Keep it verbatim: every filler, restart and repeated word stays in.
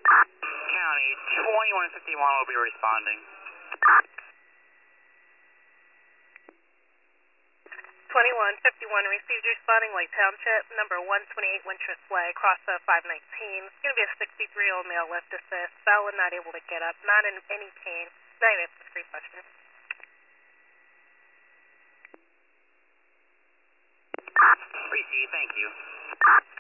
County, twenty-one fifty-one will be responding. twenty-one fifty-one received responding Lake Township, number one twenty-eight Wintrust Way, across the five nineteen. It's going to be a sixty-three-year-old male lift assist, valid, not able to get up, not in any pain. Negative, it's a free question. Receive, thank you.